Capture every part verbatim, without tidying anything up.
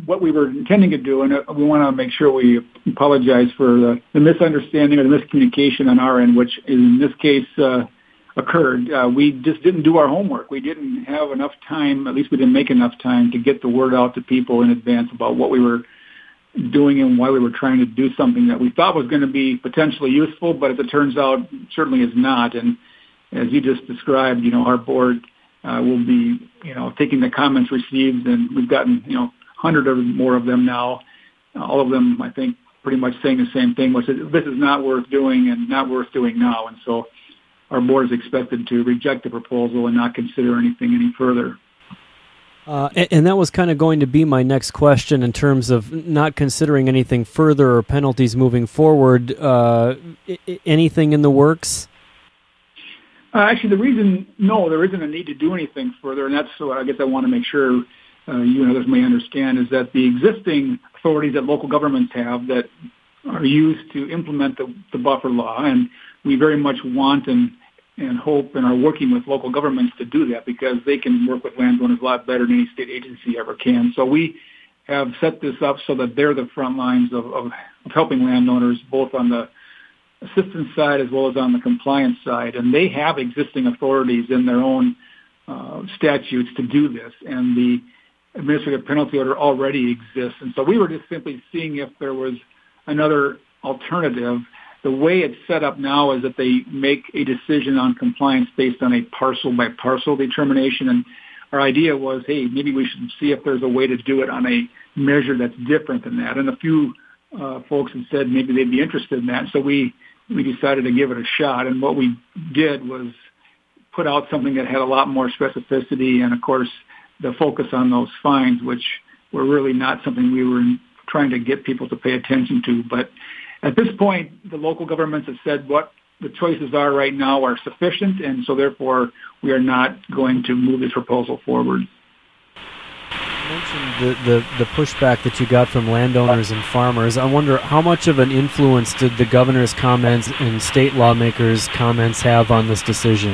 what we were intending to do, and we want to make sure we apologize for the, the misunderstanding or the miscommunication on our end, which in this case uh, occurred. Uh, we just didn't do our homework. We didn't have enough time, at least we didn't make enough time to get the word out to people in advance about what we were doing and why we were trying to do something that we thought was going to be potentially useful, but as it turns out, certainly is not. And as you just described, you know, our board uh, will be, you know, taking the comments received, and we've gotten, you know, one hundred or more of them now. All of them, I think, pretty much saying the same thing, which is this is not worth doing and not worth doing now. And so our board is expected to reject the proposal and not consider anything any further. Uh, and, and that was kind of going to be my next question in terms of not considering anything further or penalties moving forward. Uh, I- anything in the works? Uh, actually, the reason, no, there isn't a need to do anything further, and that's what I guess I want to make sure uh, you and others may understand, is that the existing authorities that local governments have that are used to implement the, the buffer law, and we very much want and and hope and are working with local governments to do that because they can work with landowners a lot better than any state agency ever can. So we have set this up so that they're the front lines of, of, of helping landowners both on the assistance side as well as on the compliance side. And they have existing authorities in their own uh, statutes to do this. And the administrative penalty order already exists. And so we were just simply seeing if there was another alternative. The way it's set up now is that they make a decision on compliance based on a parcel-by-parcel determination. And our idea was, hey, maybe we should see if there's a way to do it on a measure that's different than that. And a few uh, folks had said maybe they'd be interested in that. So we, we decided to give it a shot. And what we did was put out something that had a lot more specificity and, of course, the focus on those fines, which were really not something we were trying to get people to pay attention to. But at this point, the local governments have said what the choices are right now are sufficient, and so therefore we are not going to move this proposal forward. You mentioned the, the, the pushback that you got from landowners and farmers. I wonder how much of an influence did the governor's comments and state lawmakers' comments have on this decision?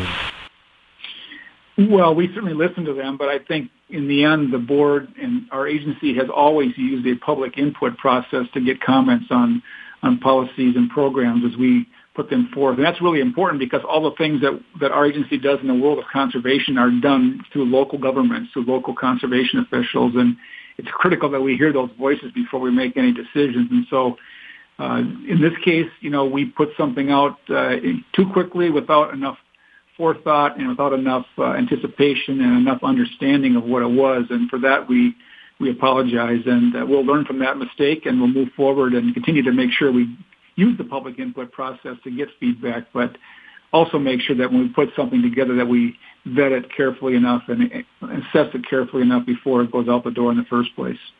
Well, we certainly listened to them, but I think in the end, the board and our agency has always used a public input process to get comments on on policies and programs as we put them forth. And that's really important because all the things that, that our agency does in the world of conservation are done through local governments, through local conservation officials. And it's critical that we hear those voices before we make any decisions. And so uh, in this case, you know, we put something out uh, too quickly without enough forethought and without enough uh, anticipation and enough understanding of what it was. And for that, we We apologize, and uh, we'll learn from that mistake, and we'll move forward and continue to make sure we use the public input process to get feedback, but also make sure that when we put something together that we vet it carefully enough and assess it carefully enough before it goes out the door in the first place.